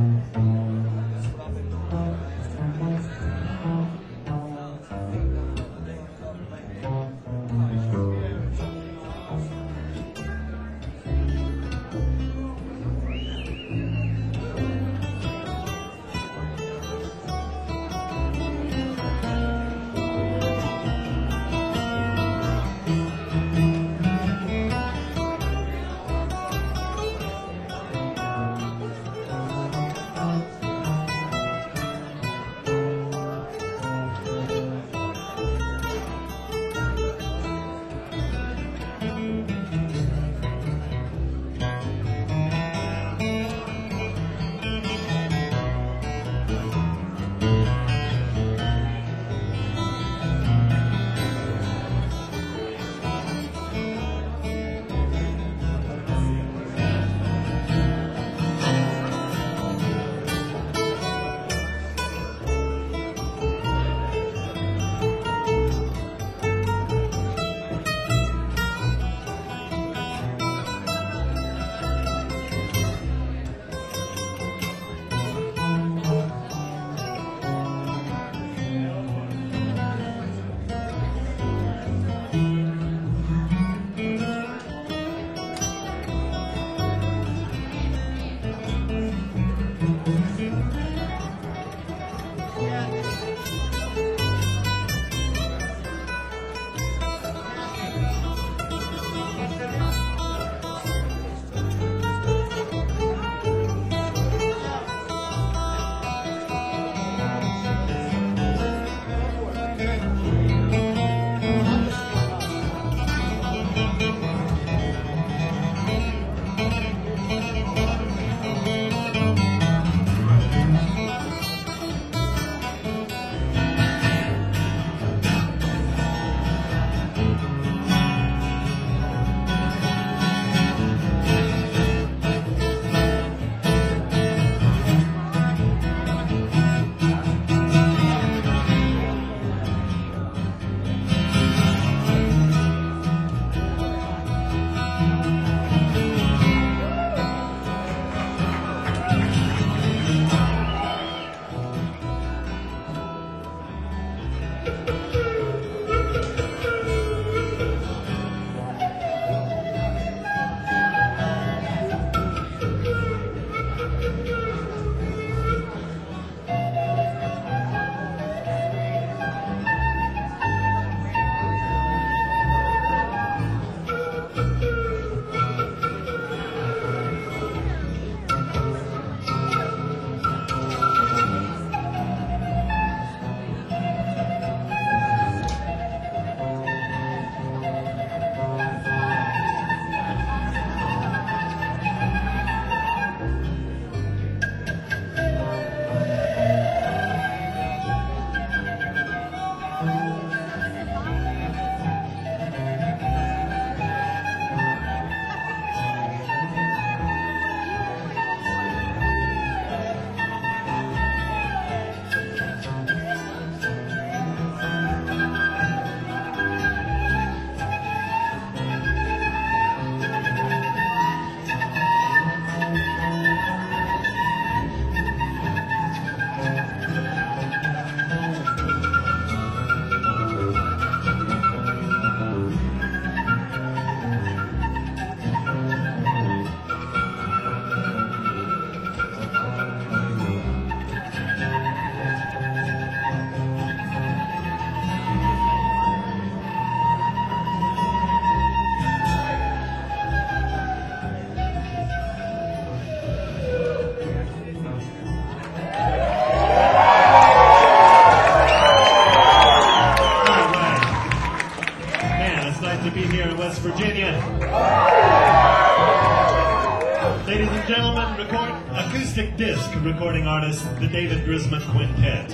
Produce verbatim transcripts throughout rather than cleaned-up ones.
Ladies and gentlemen, record, acoustic disc recording artist, the David Grisman Quintet.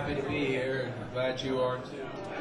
happy to be here. Glad you are too.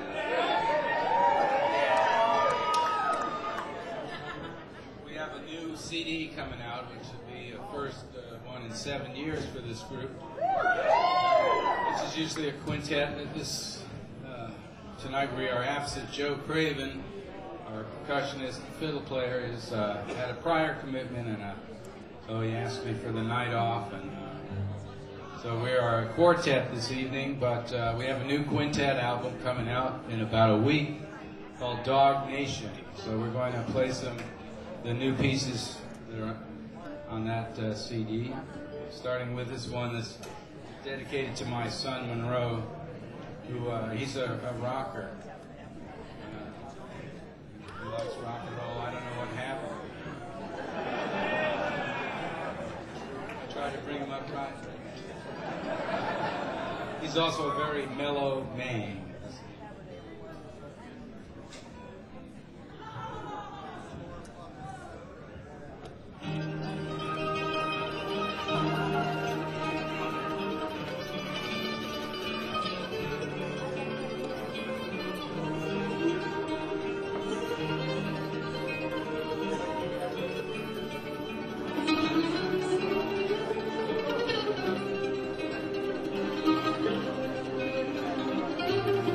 We have a new C D coming out, which will be a first uh, one in seven years for this group. This is usually a quintet. This uh, tonight we are absent. Joe Craven, our percussionist and fiddle player, has uh, had a prior commitment, and uh, so he asked me for the night off, and uh, so we are a quartet this evening. But uh, we have a new quintet album coming out in about a week called Dog Nation. So we're going to play some the new pieces that are on that uh, C D, starting with this one that's dedicated to my son Monroe, who uh, he's a, a rocker. Uh, he likes rock and roll. I don't know what happened. I tried to bring him up right. He's also a very mellow man. Thank you.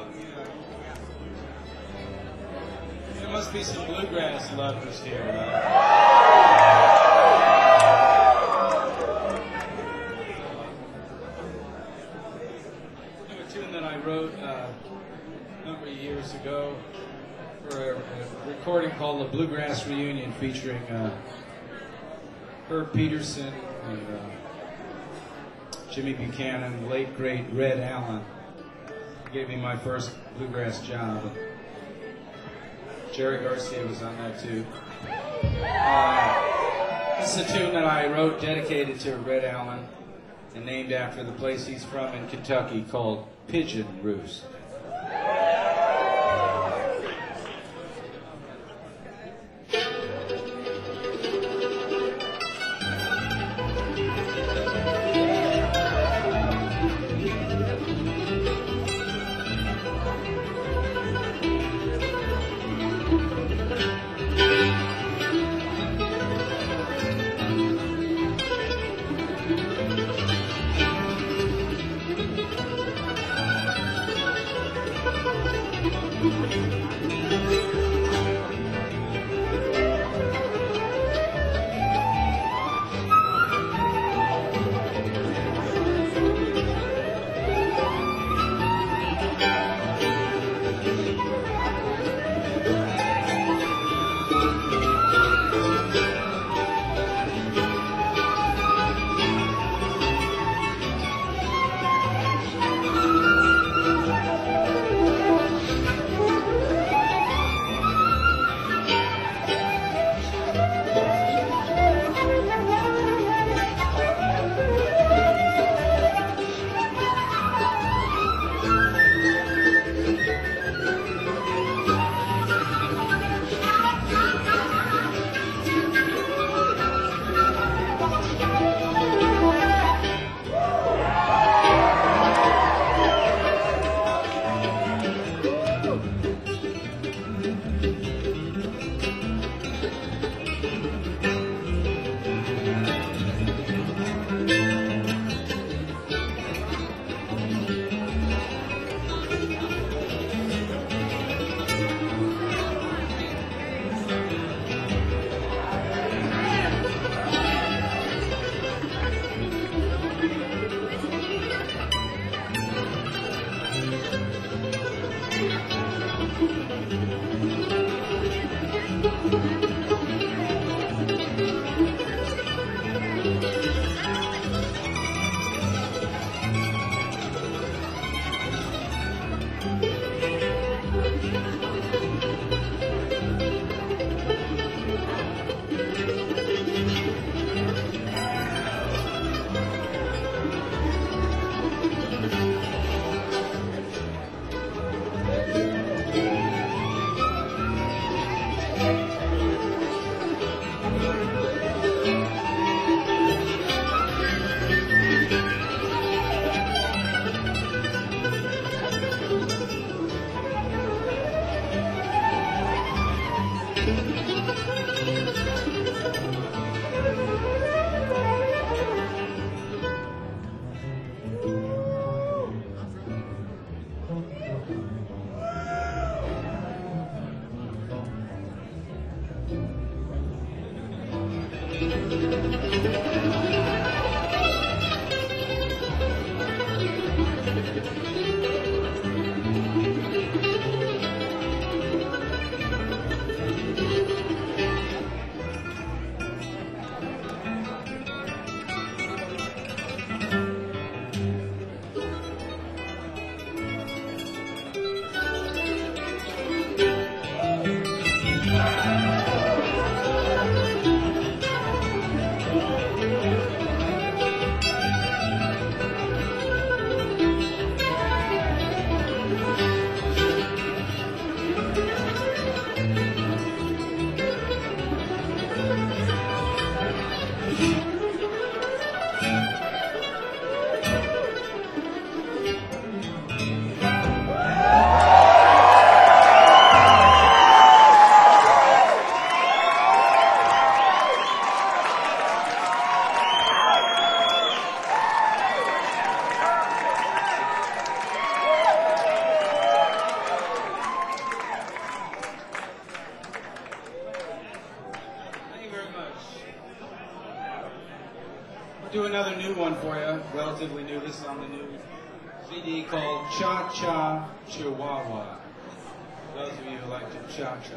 There must be some bluegrass lovers here. A tune that I wrote uh, a number of years ago for a, a recording called The Bluegrass Reunion, featuring uh, Herb Peterson and uh, Jimmy Buchanan, the late great Red Allen. He gave me my first bluegrass job. Jerry Garcia was on that too. Uh, this is a tune that I wrote dedicated to Red Allen and named after the place he's from in Kentucky, called Pigeon Roost. do another new one for you, relatively new. This is on the new C D called Cha Cha Chihuahua. Those of you who like to cha cha.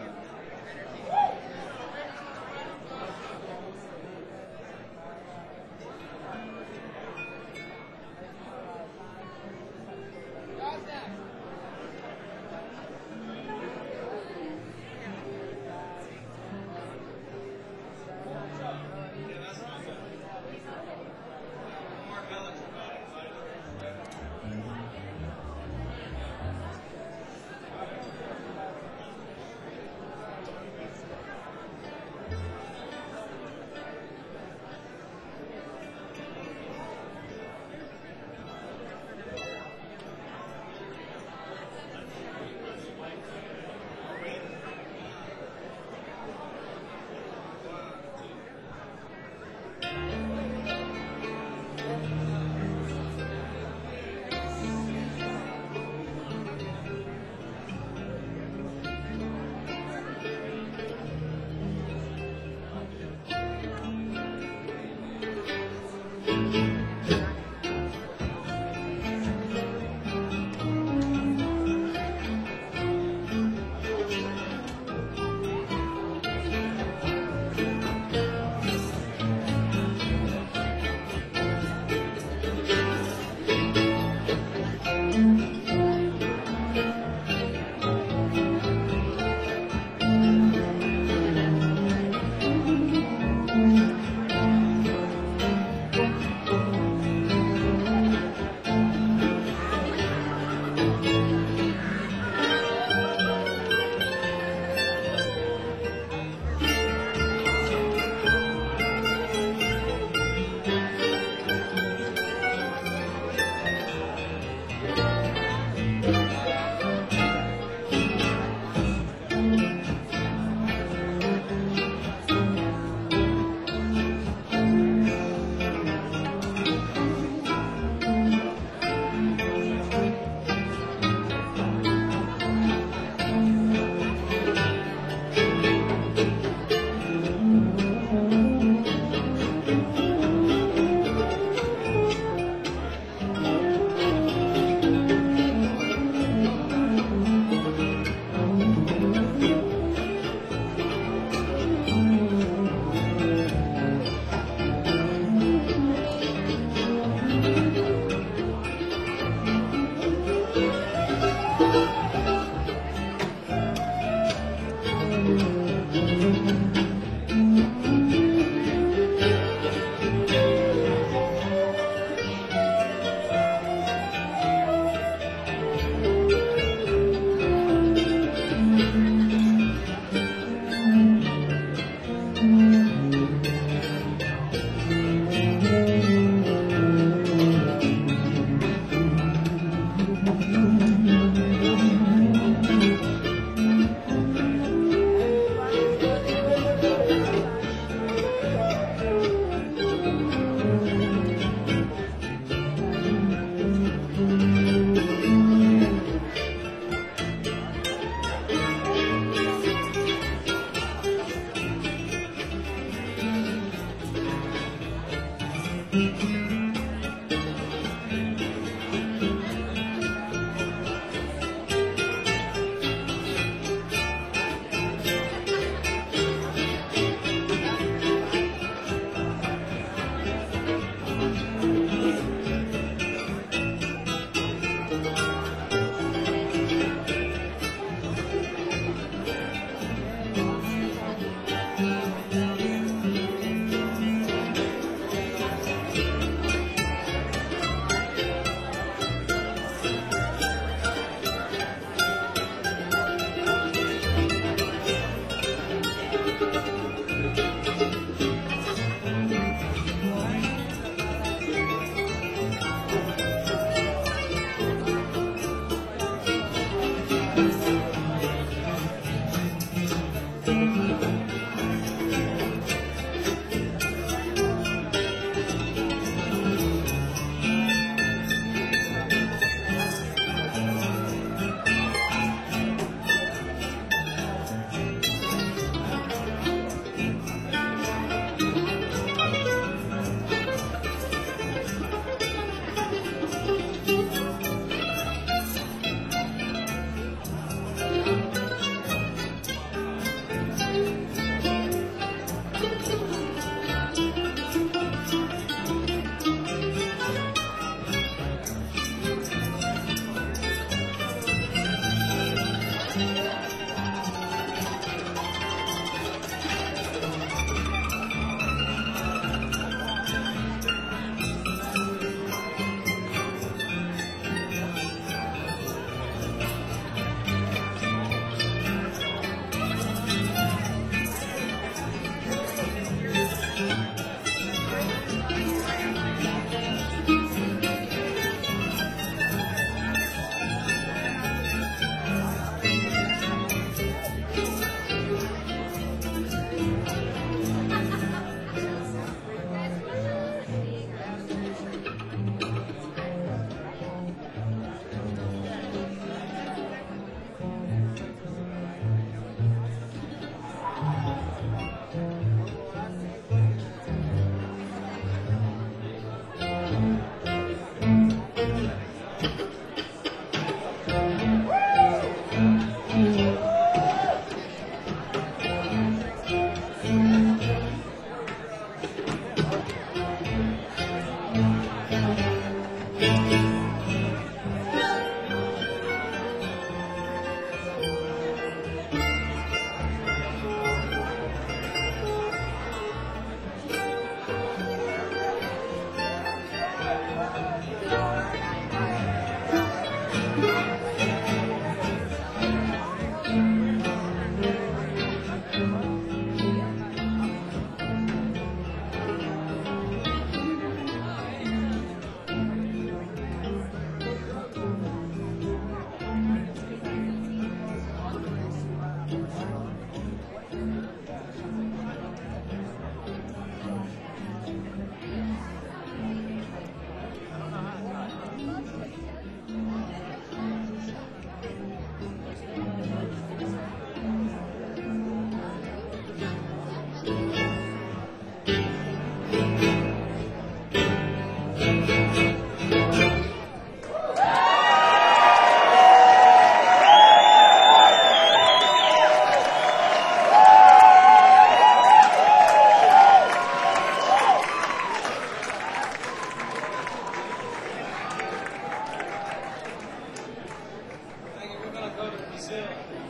Brazil.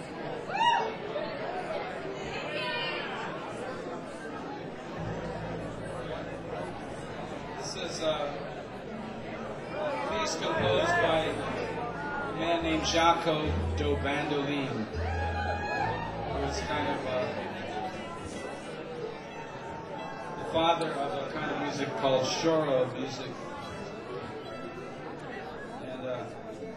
This is uh, a piece composed by a man named Jaco do Bandolim, who is kind of uh, the father of a kind of music called choro music. And uh,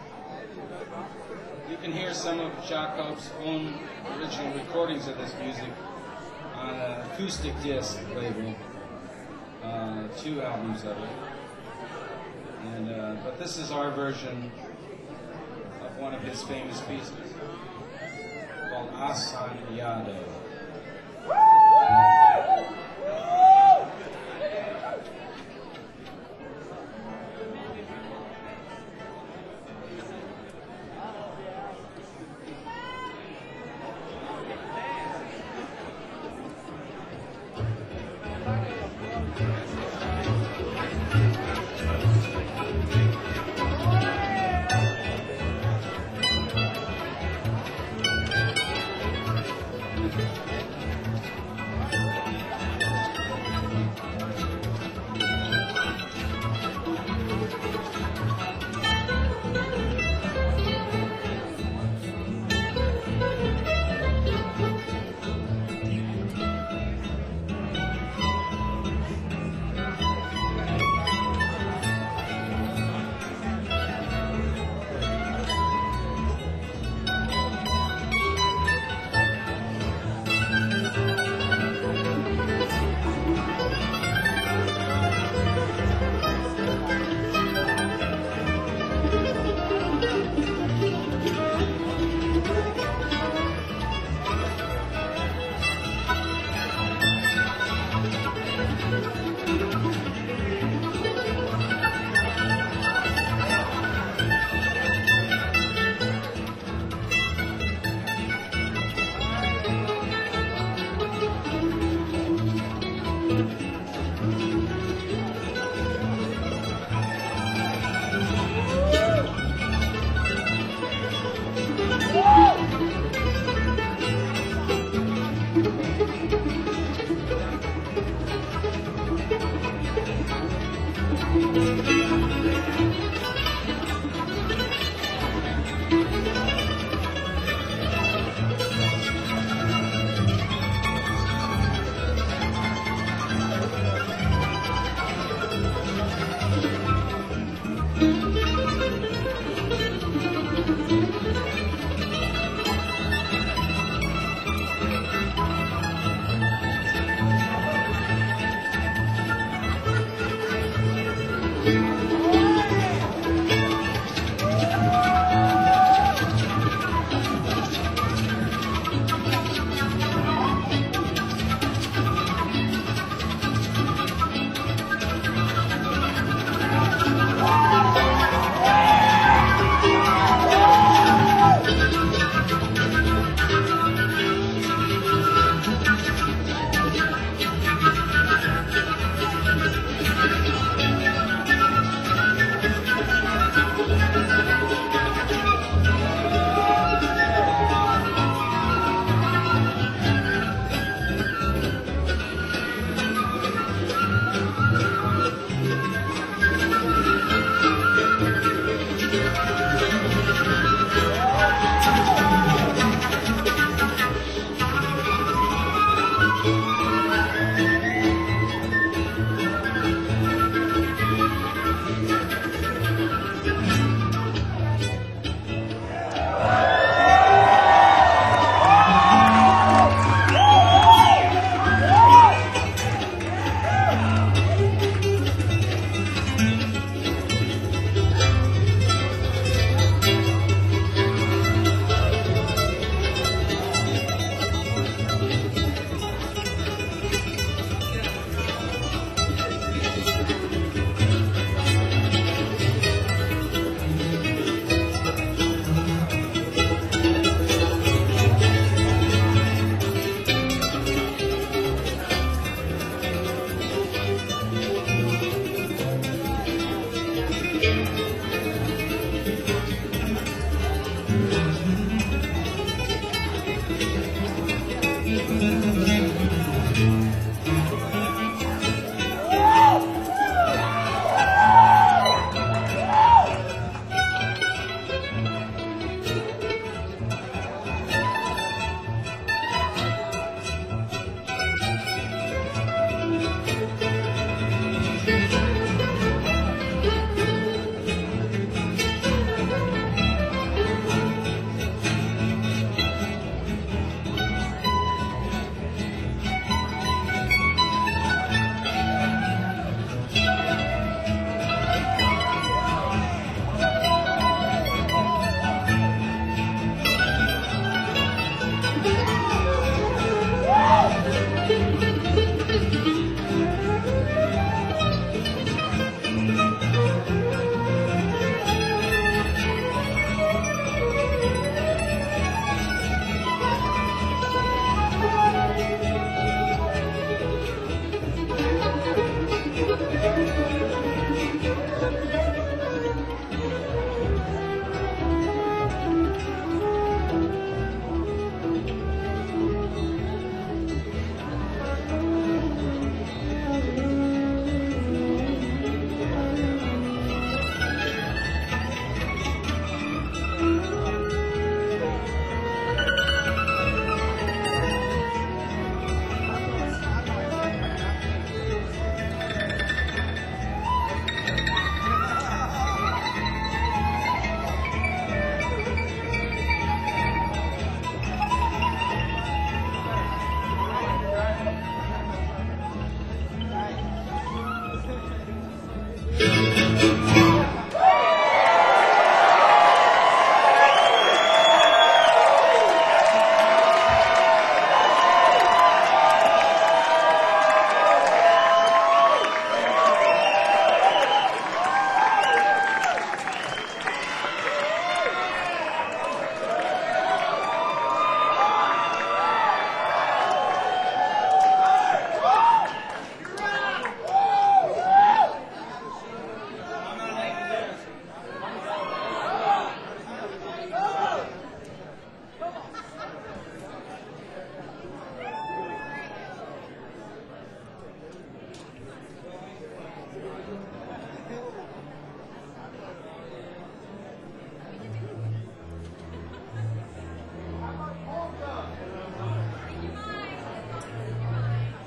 you can hear some of Jaco's own original recordings of this music on an acoustic disc label. Uh, two albums of it, and uh, but this is our version of one of his famous pieces called Assanhado. Thank you.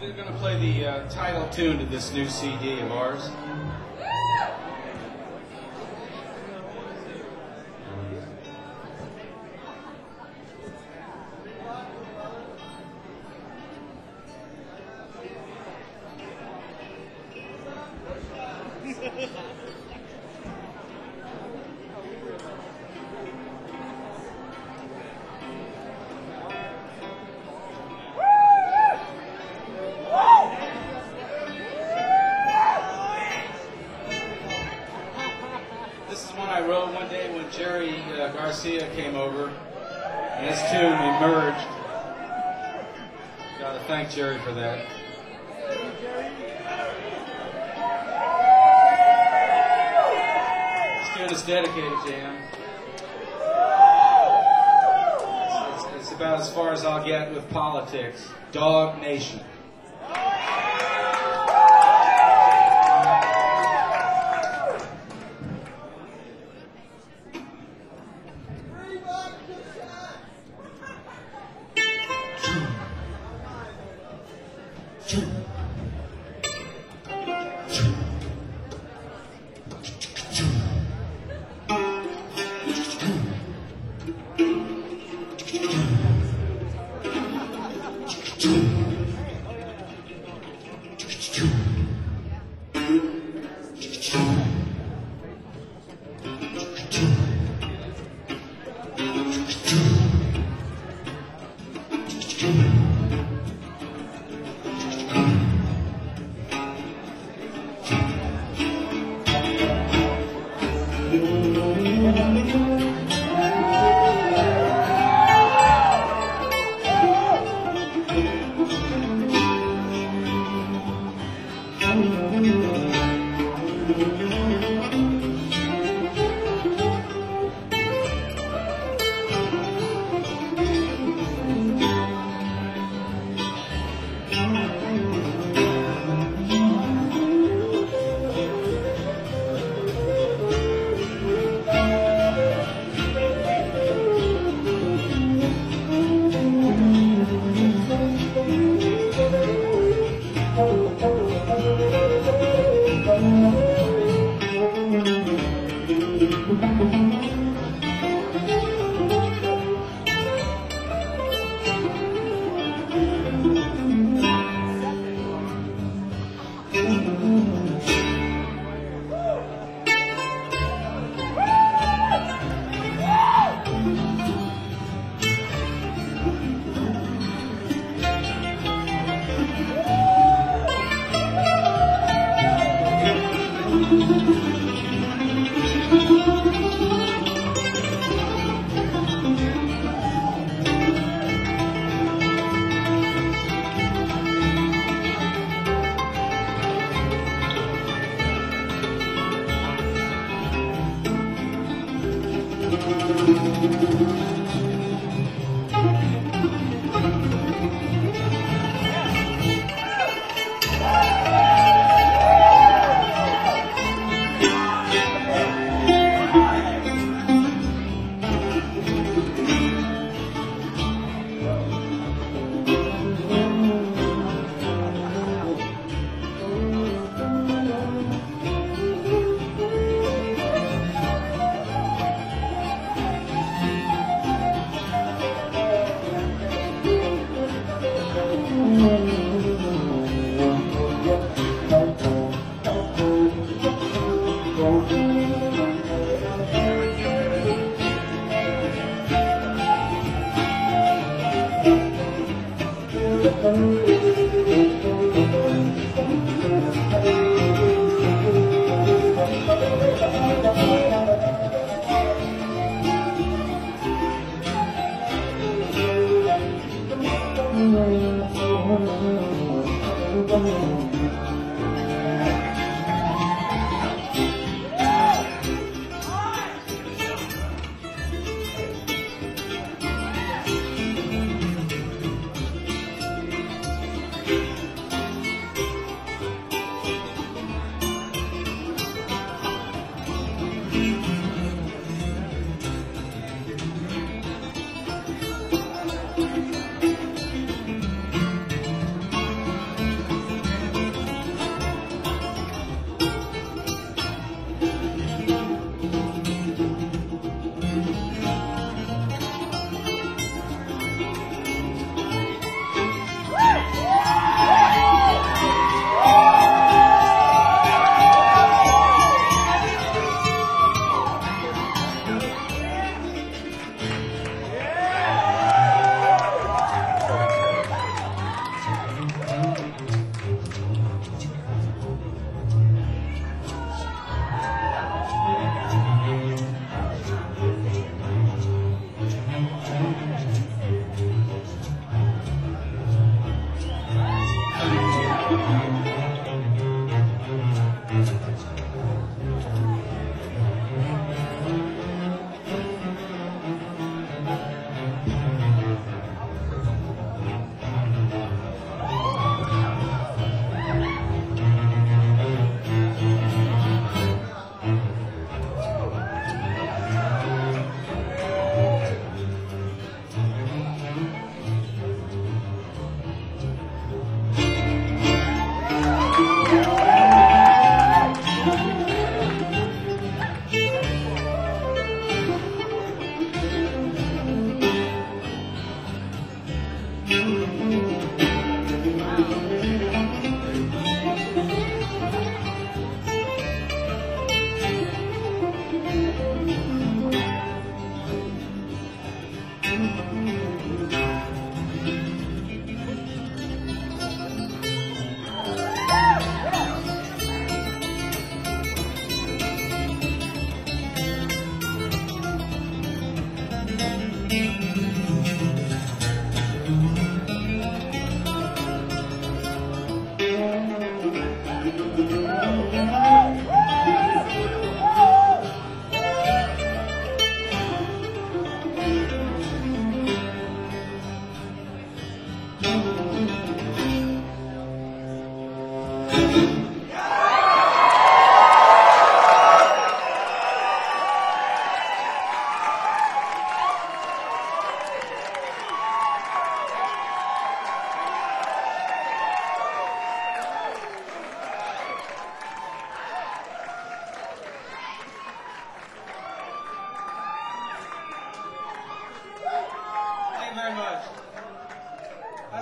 We're going to play the uh, title tune to this new C D of ours. This is one I wrote one day when Jerry uh, Garcia came over, and this tune emerged. Got to thank Jerry for that. This tune is dedicated to him. It's, it's about as far as I'll get with politics. Dog Nation.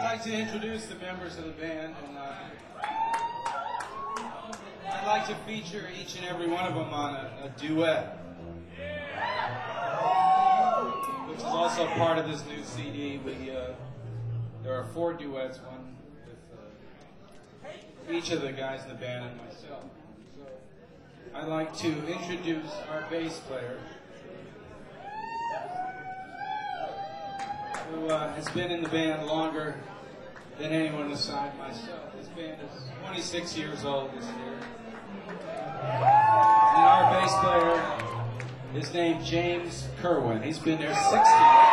like to introduce the members of the band, and uh, I'd like to feature each and every one of them on a, a duet, which is also part of this new C D. We uh, there are four duets, one with uh, each of the guys in the band and myself. So I'd like to introduce our bass player, who uh, has been in the band longer than anyone aside myself. This band is twenty-six years old this year. And our bass player is named James Kerwin. He's been there sixty years.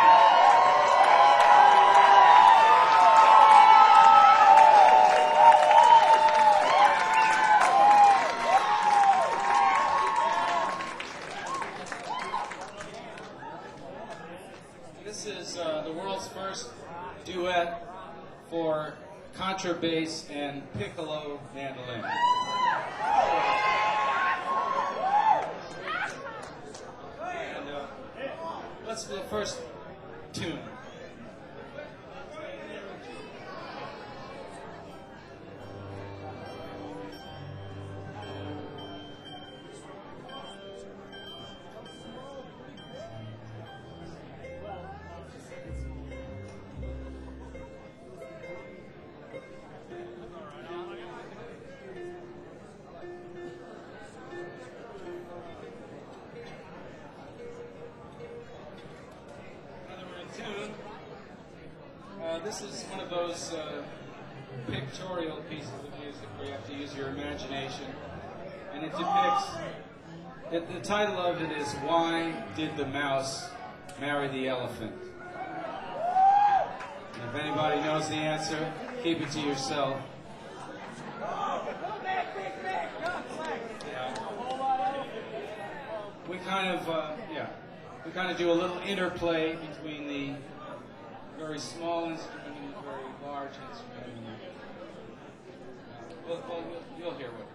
This is uh, the world's first duet for contrabass and piccolo mandolin. And uh, let's do the first tune. Uh, this is one of those uh, pictorial pieces of music where you have to use your imagination, and it depicts. It, the title of it is "Why Did the Mouse Marry the Elephant?" And if anybody knows the answer, keep it to yourself. Yeah. We kind of, uh, yeah, we kind of do a little interplay between the very small instrument and a very large instrument. Uh, well, well, you'll hear what.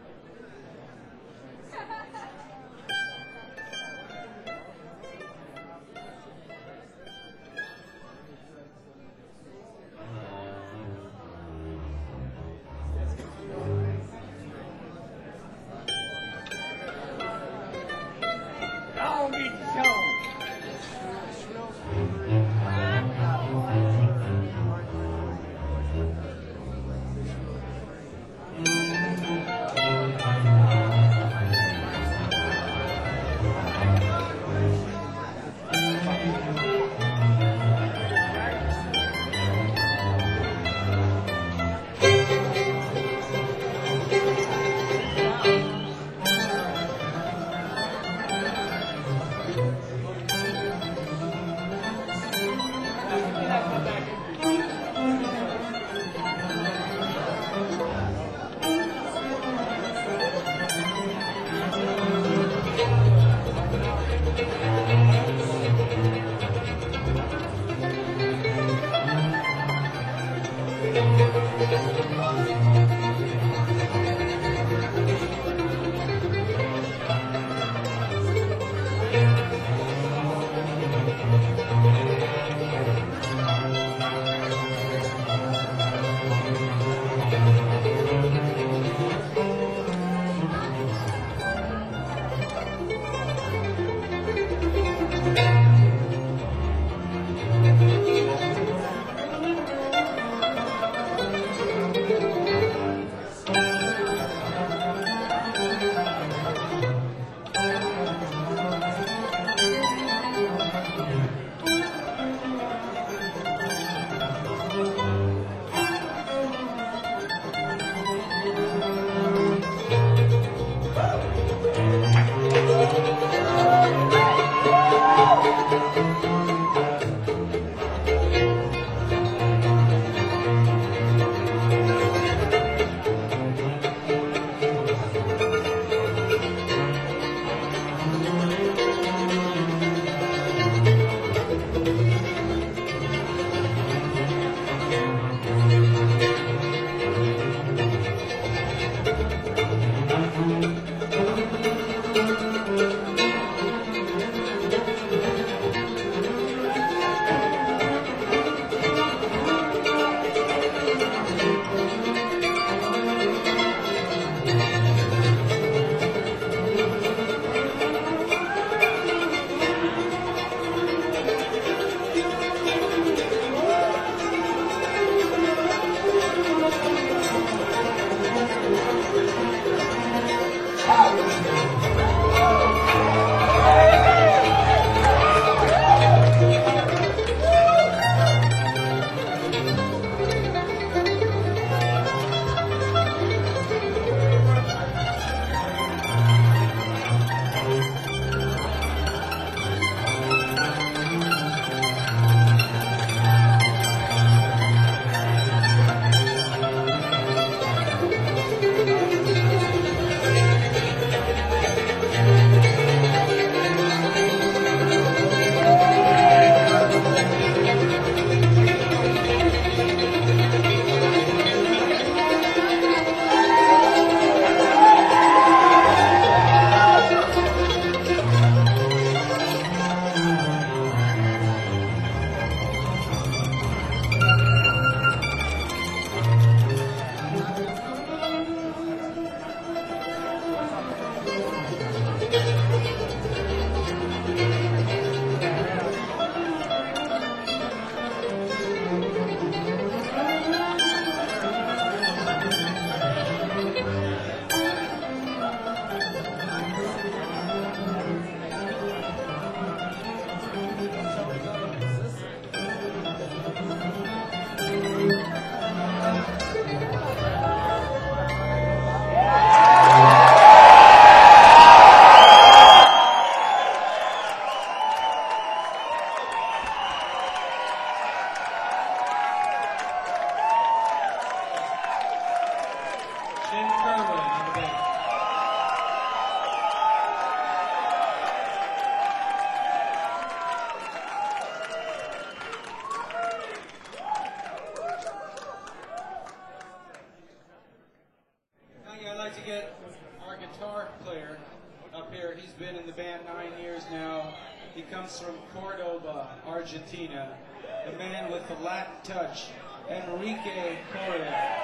to get our guitar player up here. He's been in the band nine years now. He comes from Cordoba, Argentina. The man with the Latin touch, Enrique Correa.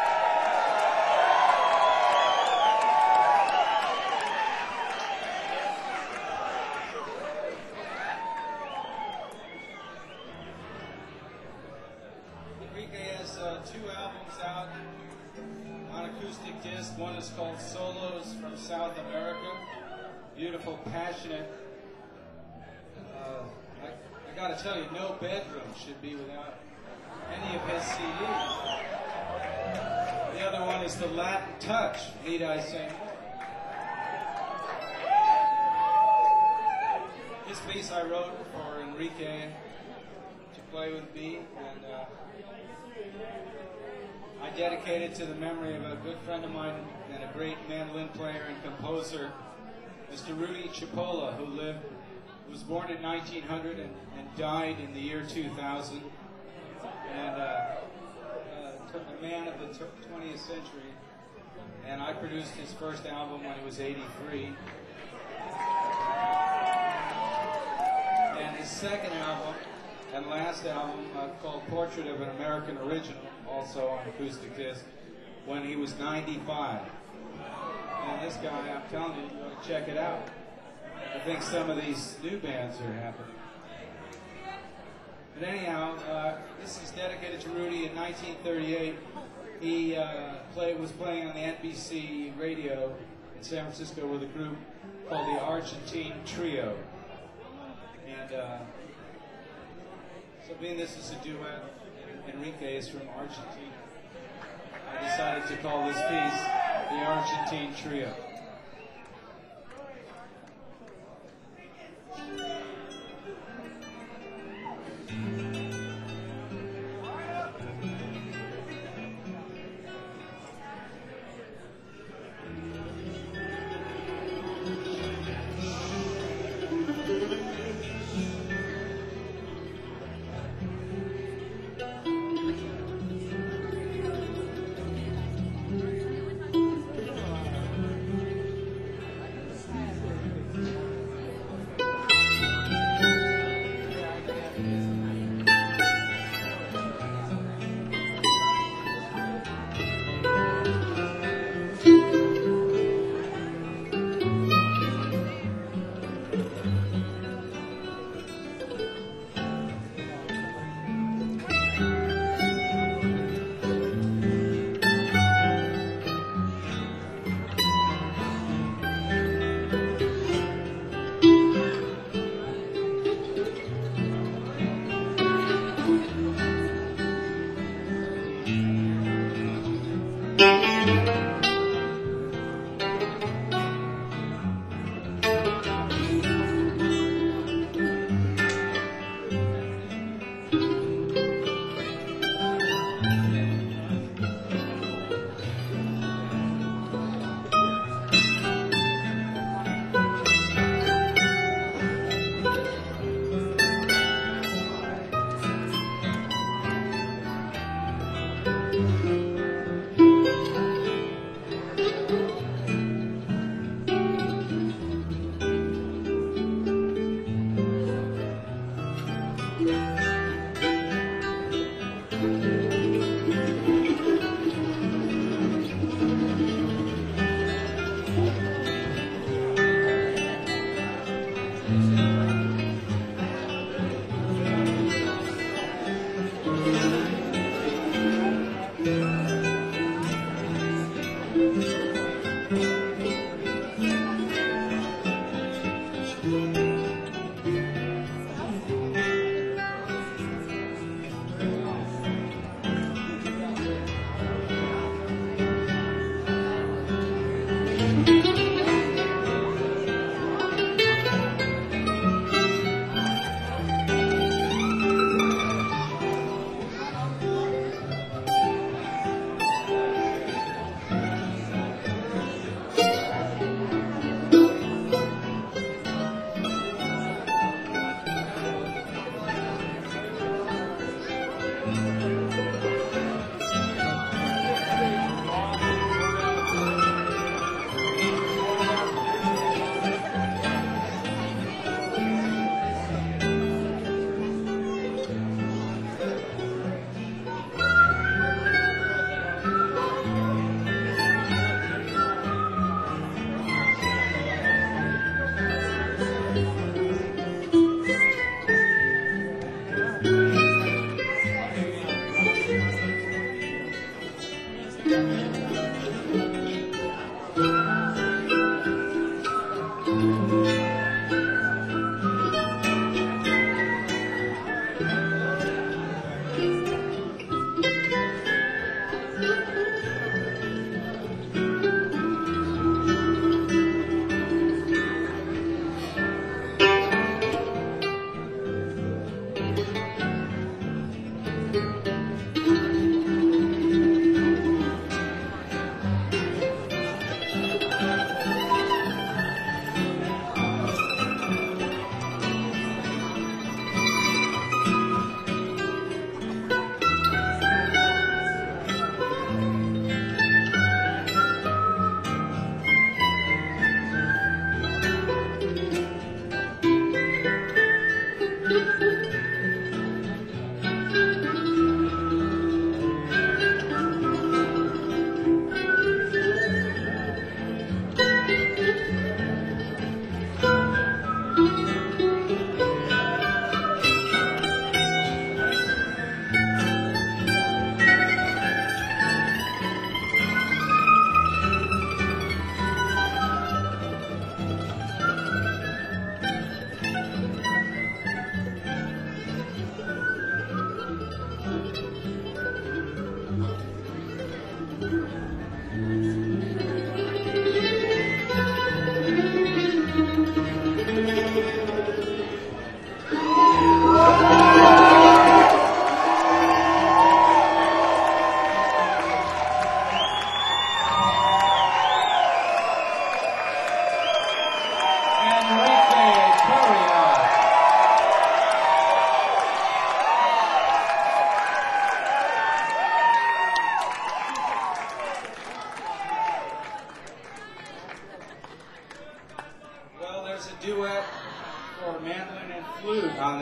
Enrique has uh, two albums out on acoustic disc. One is called Solos from South America. Beautiful, passionate. Uh, I, I gotta tell you, no bedroom should be without any of his C Ds. The other one is the Latin Touch. Need I say more? This piece I wrote for Enrique to play with me, and uh, I dedicate it to the memory of a good friend of mine and a great mandolin player and composer, Mister Rudy Cipolla, who lived, was born in nineteen hundred and, and died in the year two thousand, and uh, uh, took a man of the twentieth century. And I produced his first album when he was eighty-three. And his second album and last album, uh, called Portrait of an American Original, also on acoustic disc, when he was ninety-five. And this guy, I'm telling you, you ought to check it out. I think some of these new bands are happening. But anyhow, uh, this is dedicated to Rudy. In nineteen thirty-eight, he uh, play, was playing on the N B C radio in San Francisco with a group called the Argentine Trio. And uh, so being this is a duet, and Enrique is from Argentina, I decided to call this piece the Argentine Trio.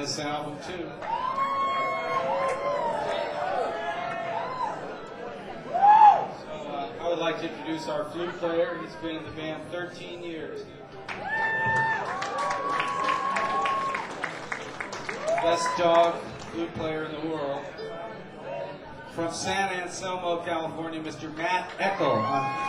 this album too. So uh, I would like to introduce our flute player. He's been in the band thirteen years now. Best dog flute player in the world. From San Anselmo, California, Mister Matt Eckel.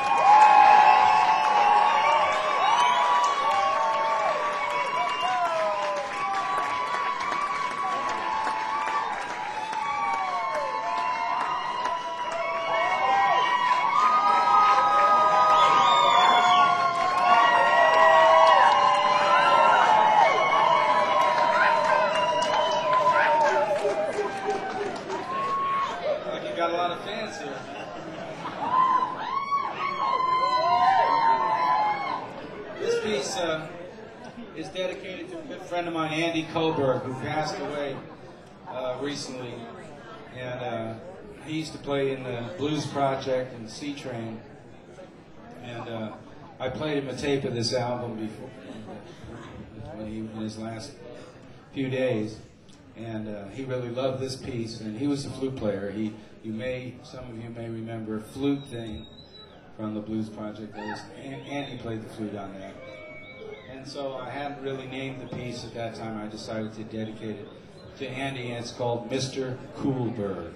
Got a lot of fans here. This piece uh, is dedicated to a good friend of mine, Andy Koberg, who passed away uh, recently. And uh, he used to play in the Blues Project and C Train. And uh, I played him a tape of this album before, when he, in his last few days. And uh, he really loved this piece, and he was a flute player. He, you may, some of you may remember a flute thing from the Blues Project. Was, and Andy played the flute on that. And so I hadn't really named the piece at that time. I decided to dedicate it to Andy, and it's called Mister Coolberg.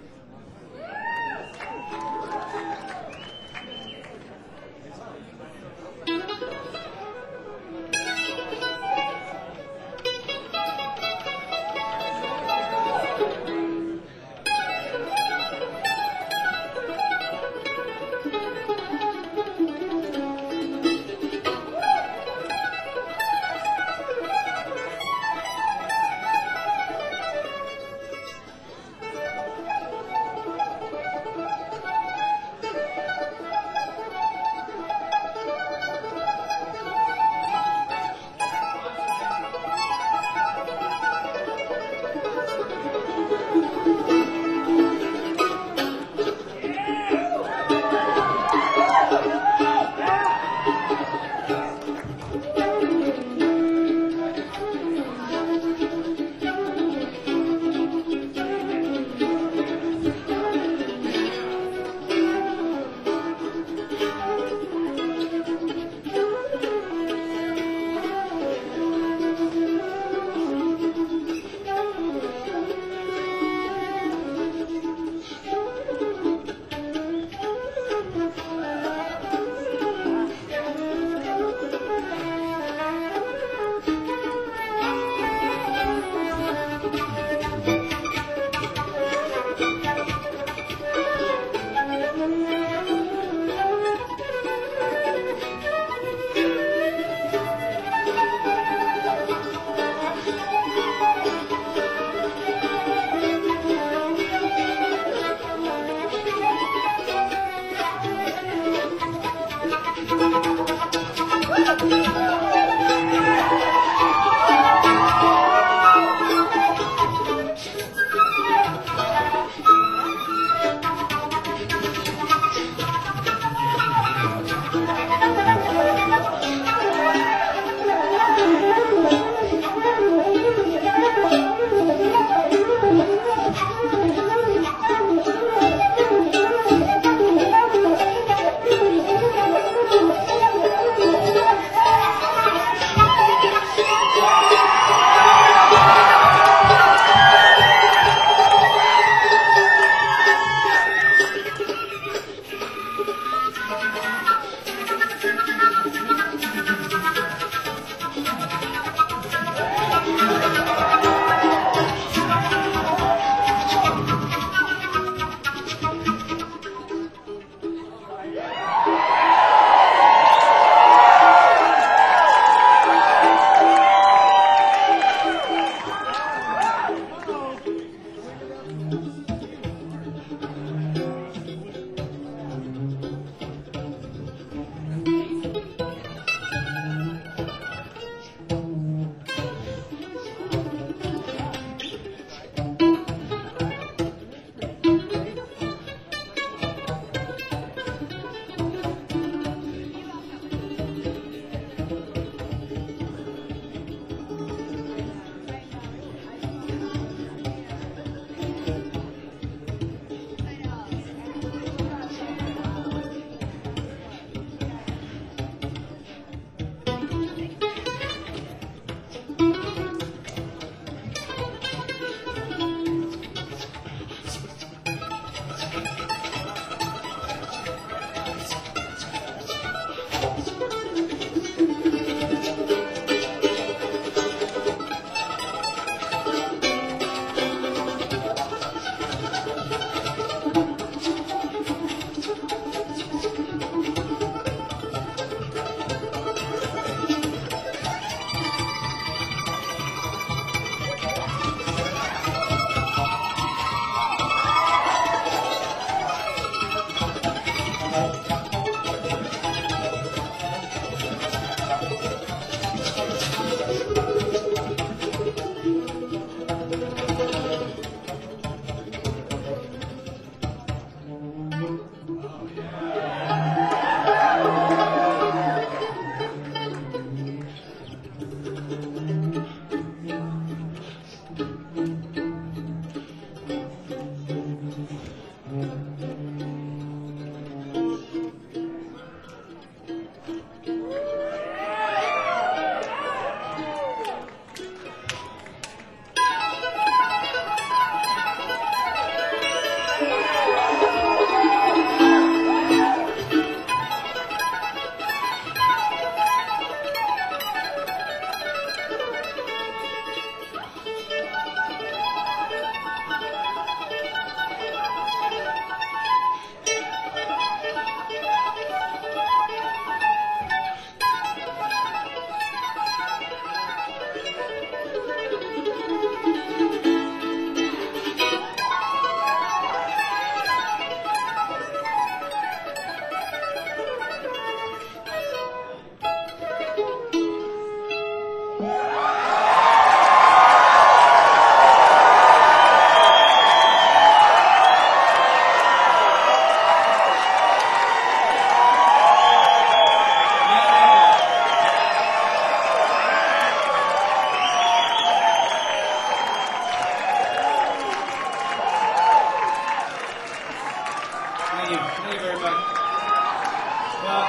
much. Well,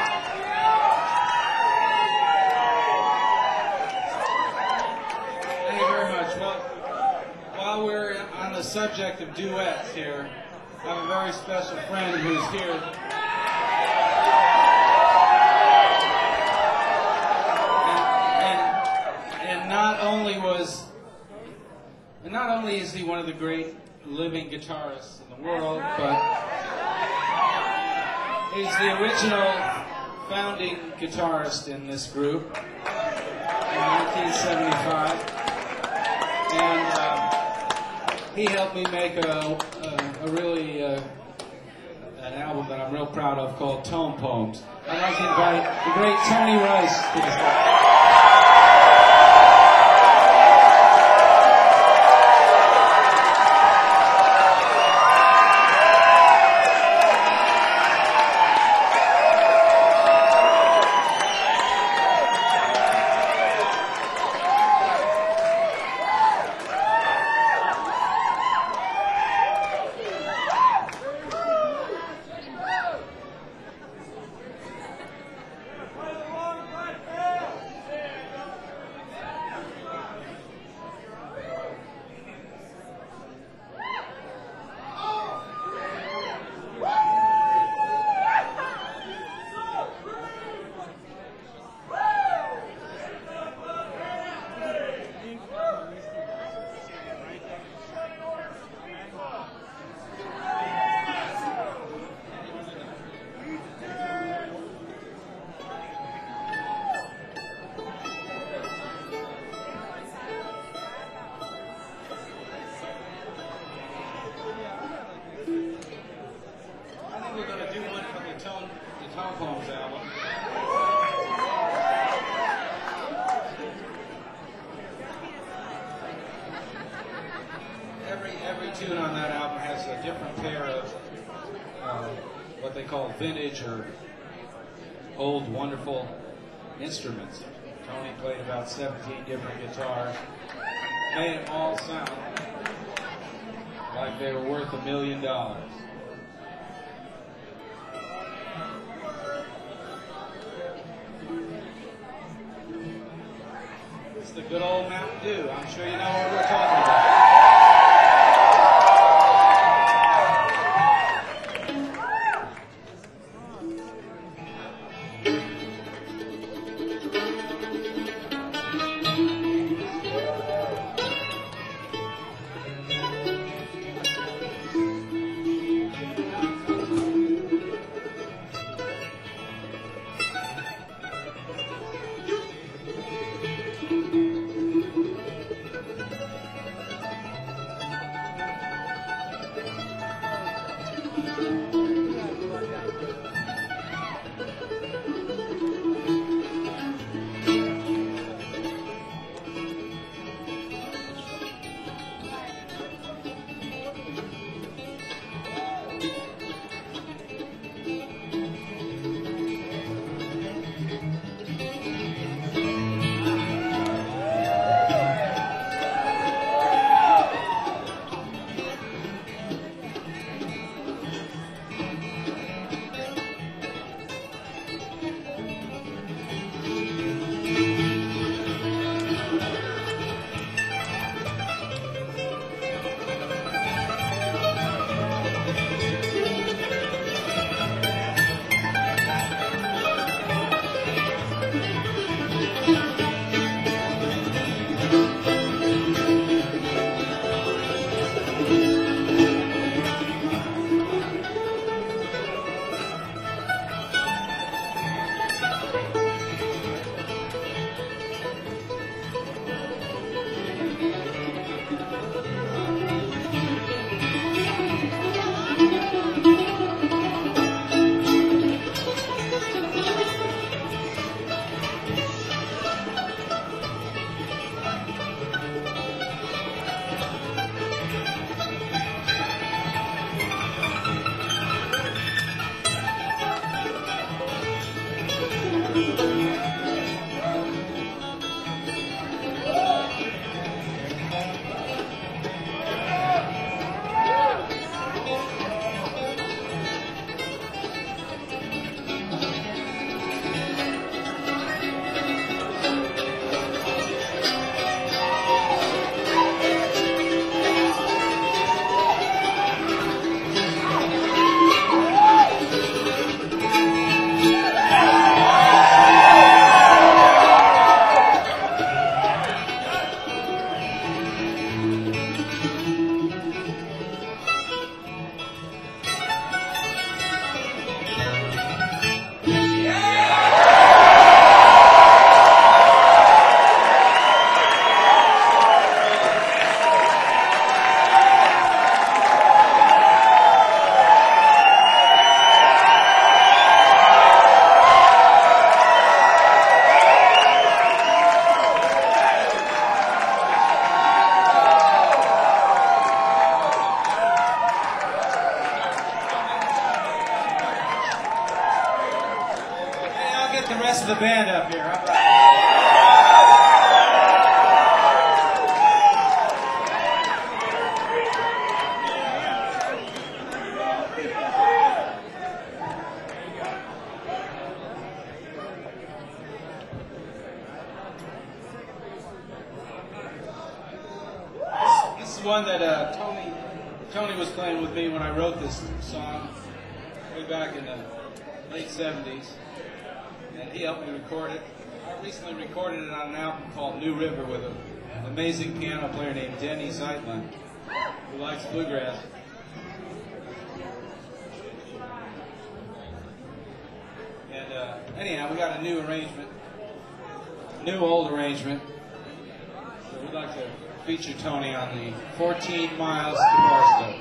thank you very much. Well, while we're on the subject of duets here, I have a very special friend who's here. And, and, and not only was, and not only is he one of the great living guitarists in the world, but he's the original founding guitarist in this group in nineteen seventy-five, and uh, he helped me make a, a, a really uh, an album that I'm real proud of called Tone Poems. I'd like to invite the great Tony Rice to the stage. Tune on that album has a different pair of uh, what they call vintage or old wonderful instruments. Tony played about seventeen different guitars, made them all sound like they were worth a million dollars. It's the good old Mountain Dew. I'm sure you know what we're talking about. get the rest of the band up here. How about This, this is one that uh, Tony Tony was playing with me when I wrote this song way back in the late seventies, and he helped me record it. I recently recorded it on an album called New River with a, an amazing piano player named Denny Zeitlin, who likes bluegrass. And uh, anyhow, we got a new arrangement, new old arrangement. So we'd like to feature Tony on the fourteen miles to Barstow.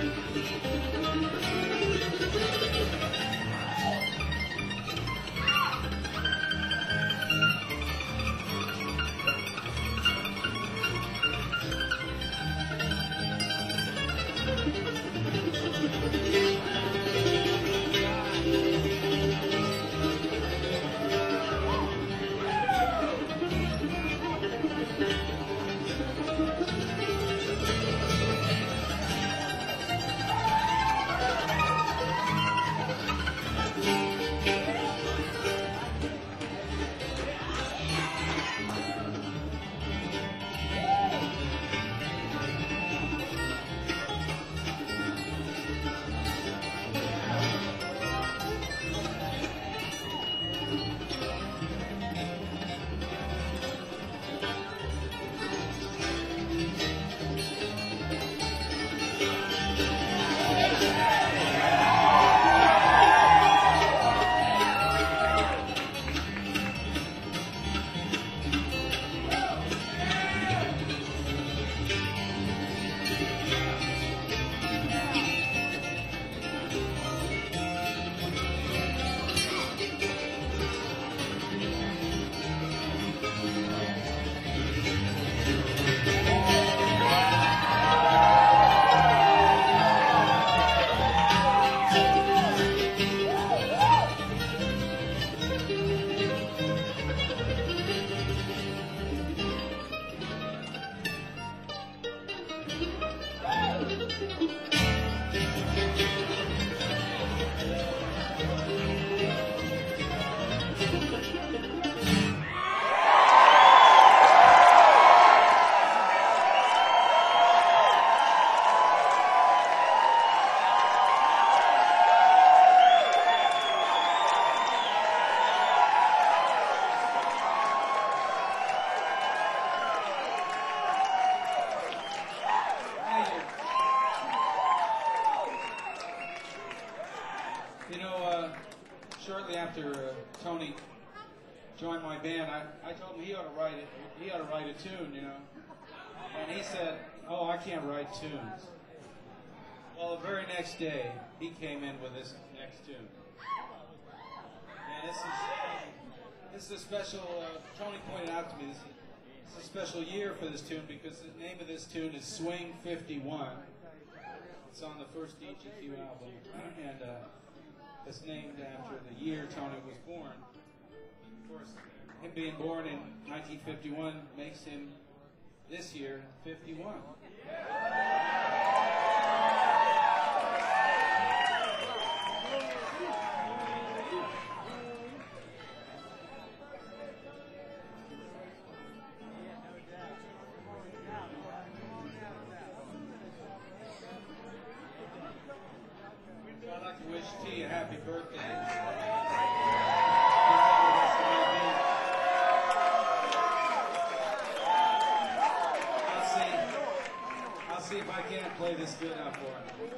shortly after uh, Tony joined my band, I, I told him he ought to write it. He ought to write a tune, you know. And he said, "Oh, I can't write tunes." Well, the very next day, he came in with this next tune. And this is this is a special. Uh, Tony pointed out to me this is, this is a special year for this tune because the name of this tune is Swing fifty-one. It's on the first D G Q album, and uh, it's named after the year Tony was born. Of course, him being born in nineteen fifty-one makes him this year fifty-one. So I'd like to wish T a happy birthday. See if I can't play this good enough for him.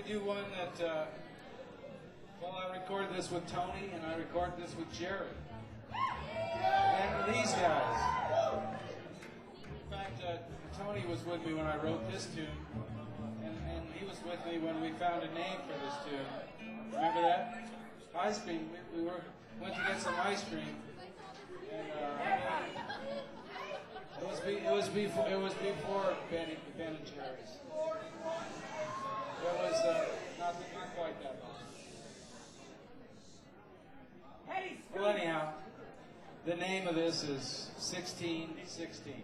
do one that, uh, well, I recorded this with Tony, and I recorded this with Jerry. And these guys. In fact, uh, Tony was with me when I wrote this tune, and, and he was with me when we found a name for this tune. Remember that? Ice cream. We, we were went to get some ice cream, and uh, it was be, it was before it was before Ben, Ben and Jerry's. It was uh, not, not quite that long. Well, anyhow, the name of this is sixteen sixteen.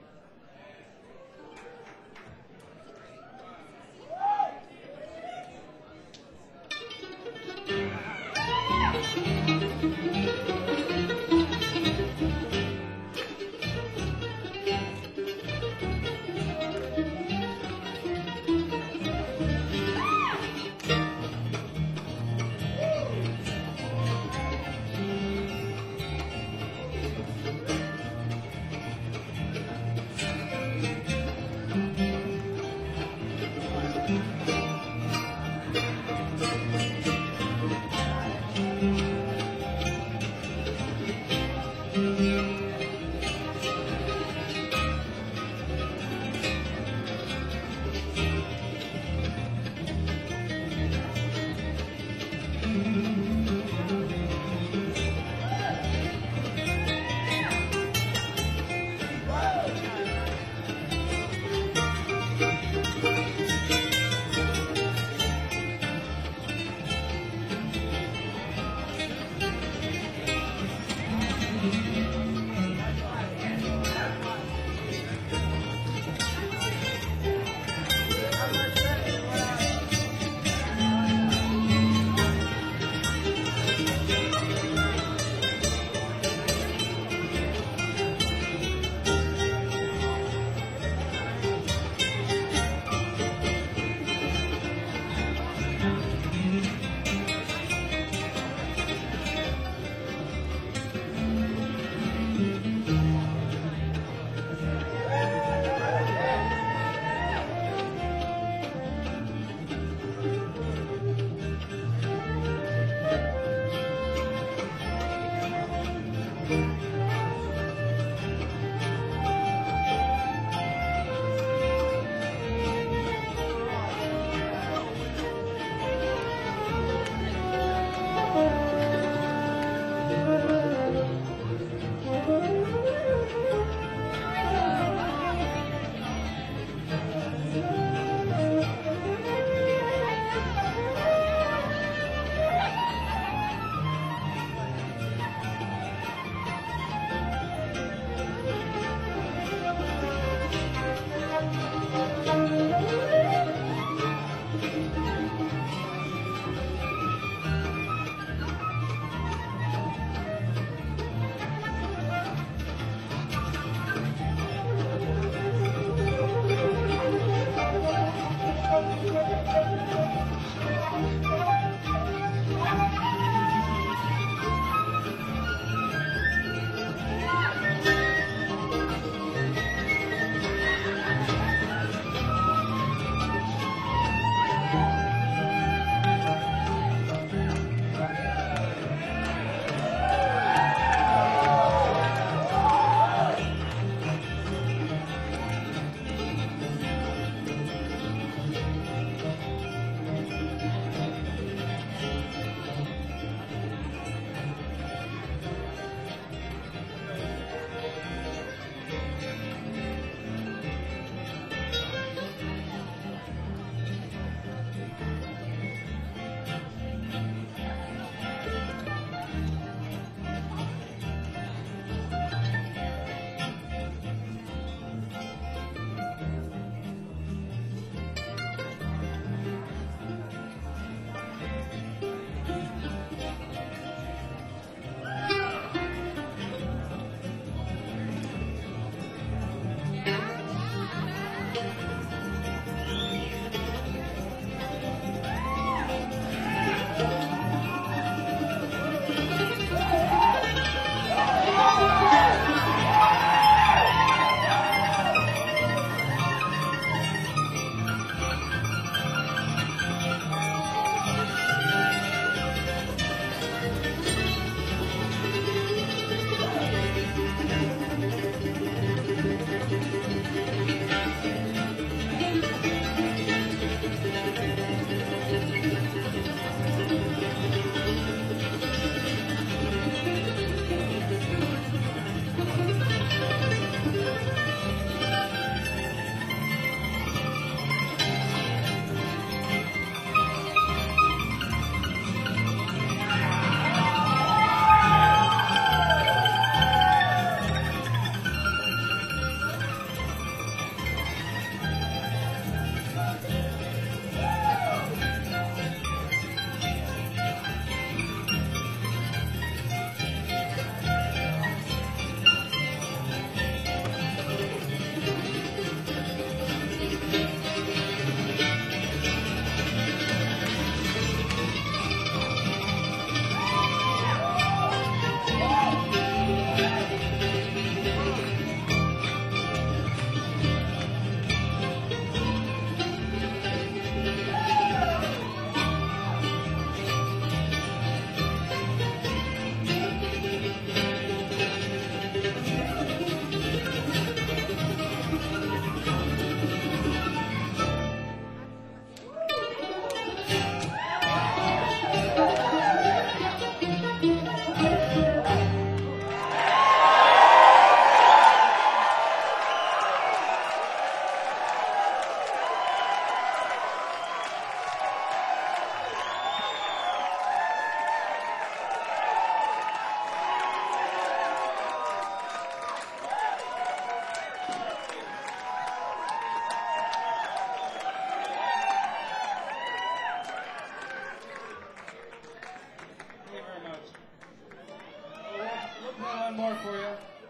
got one more for you.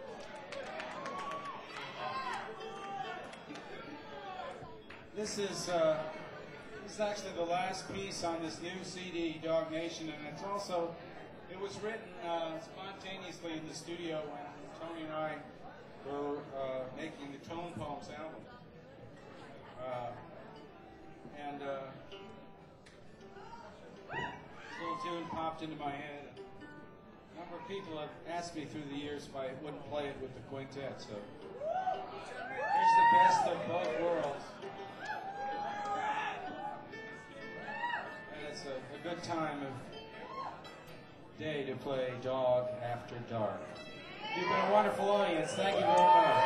This is uh, this is actually the last piece on this new C D, Dog Nation, and it's also it was written uh, spontaneously in the studio when Tony and I were uh, making the Tone Poems album, uh, and uh, this little tune popped into my head. A number of people have asked me through the years if I wouldn't play it with the quintet, so here's the best of both worlds. And it's a, a good time of day to play Dog After Dark. You've been a wonderful audience. Thank you very much.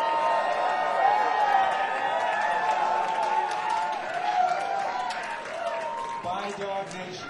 Bye, Dog Nation.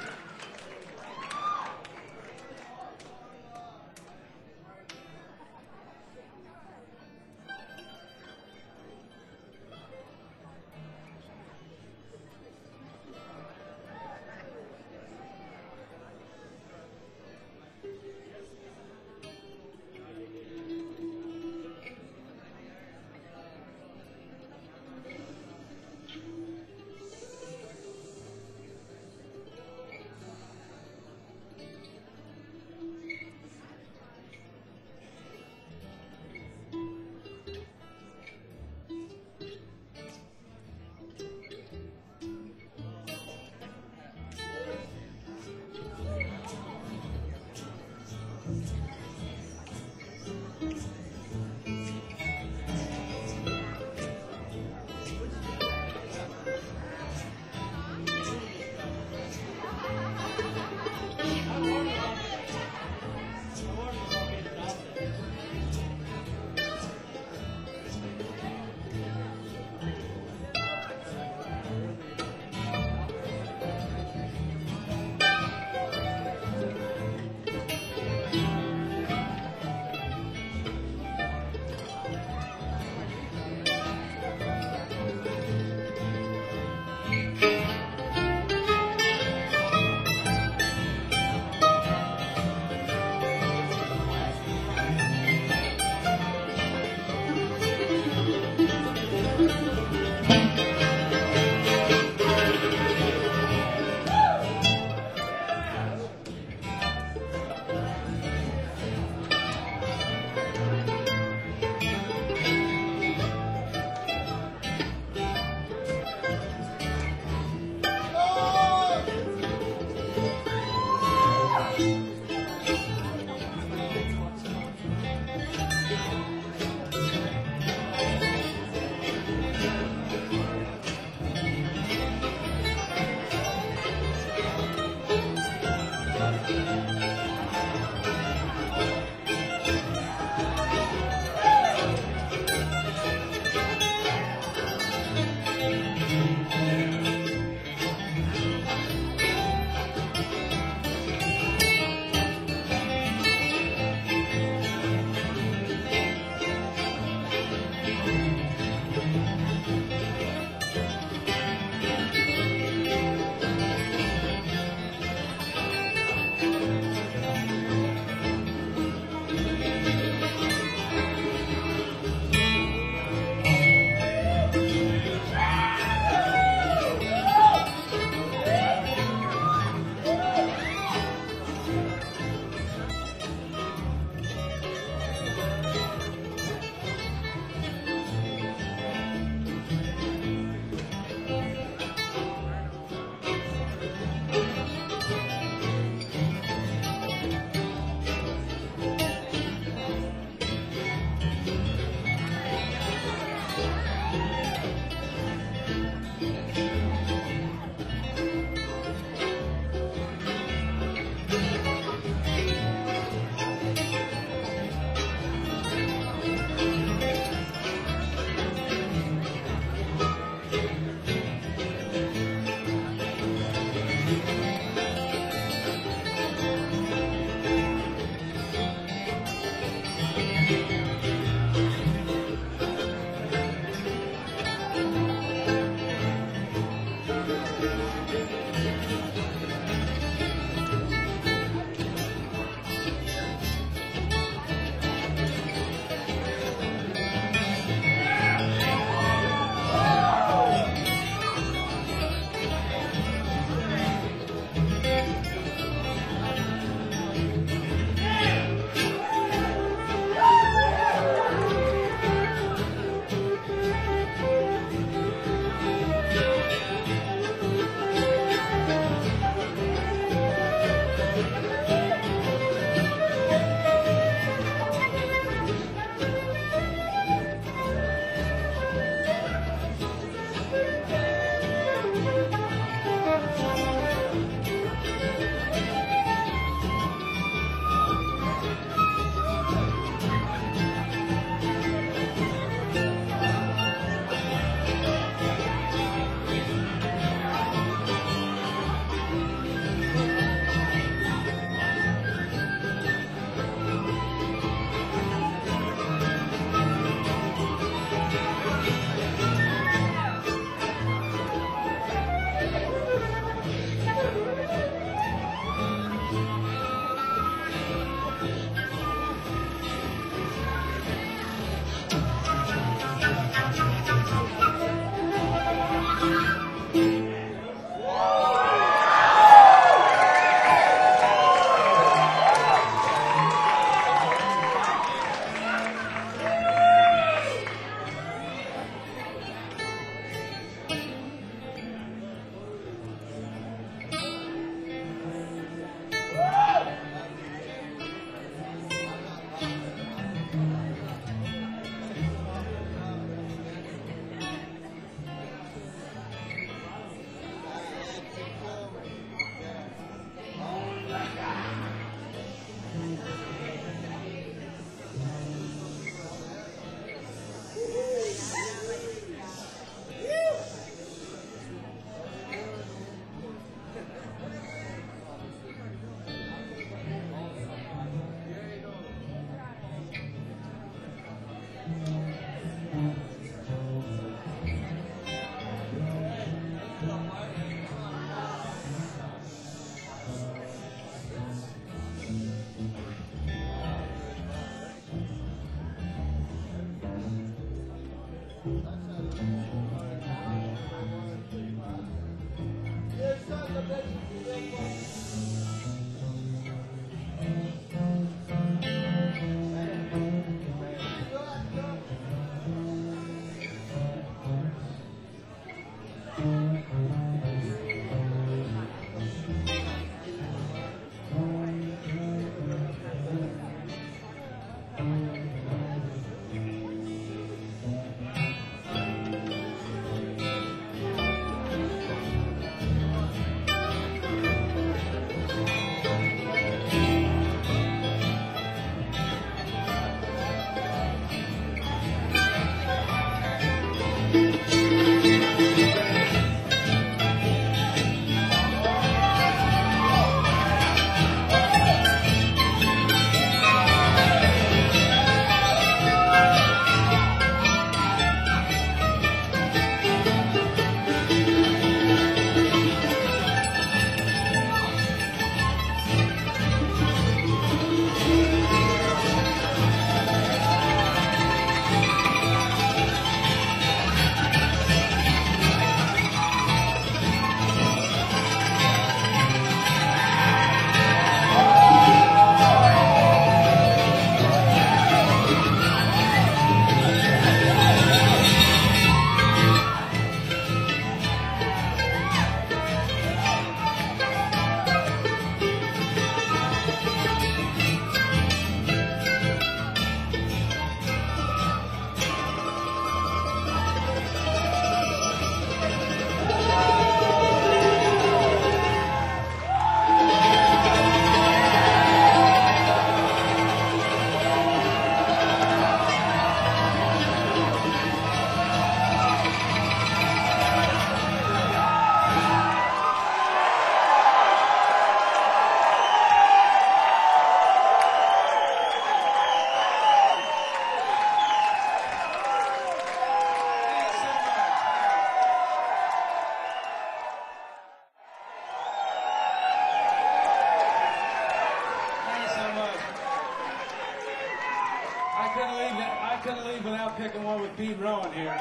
I couldn't leave it. I couldn't leave without picking one with Pete Rowan here.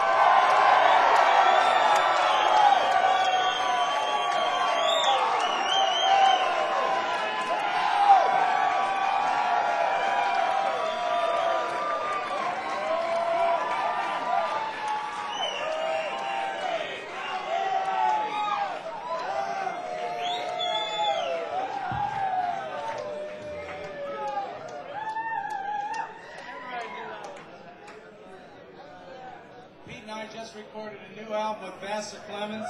Pete and I just recorded a new album with Vassar Clements,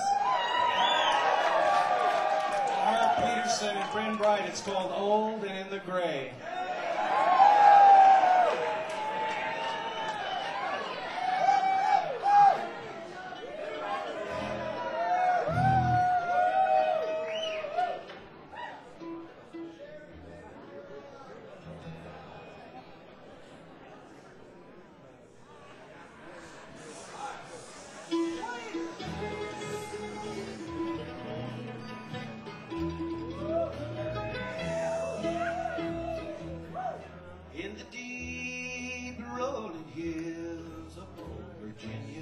Herb Peterson, and Bryn Bright. It's called Old and in the Gray. In the deep rolling hills of old Virginia,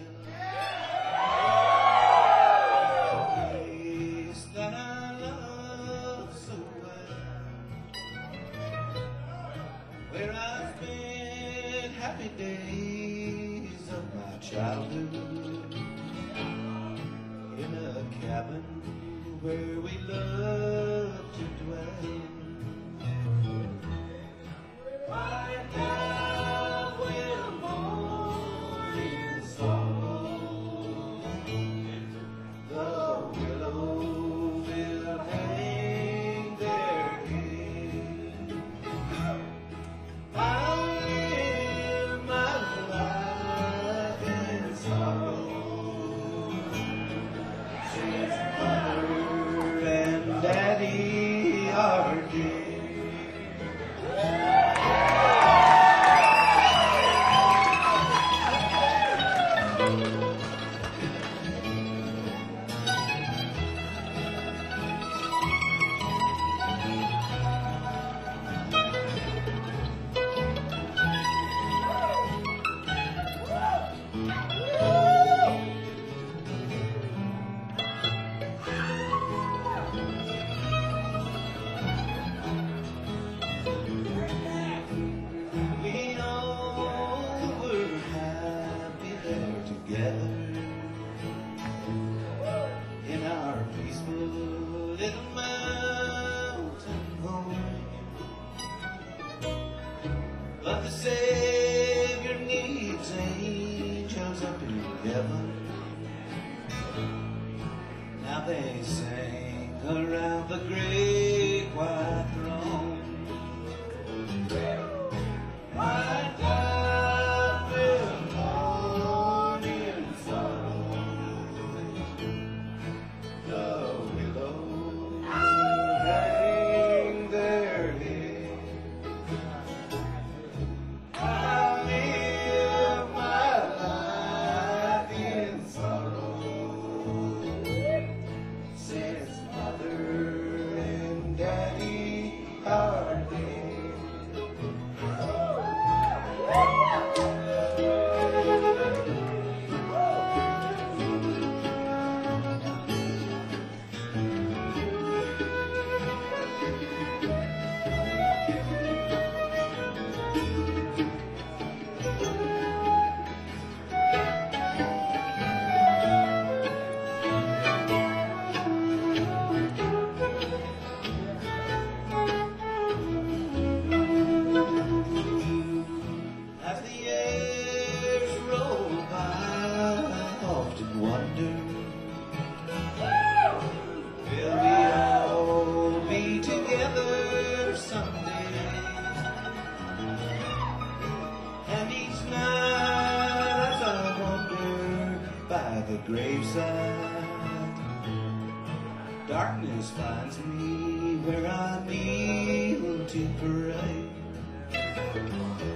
a place that I love so well, where I spent happy days of my childhood, in a cabin where we loved to dwell. Daddy are the Savior needs angels up in heaven. Now they sing around the great white throne. My God will mourn in sorrow. The willows hang their head. I live my life in sorrow, since mother and daddy are dead. As the years roll by, I often wonder, will we all be together someday? And each night as I wander by the graveside, darkness finds me where I kneel to pray.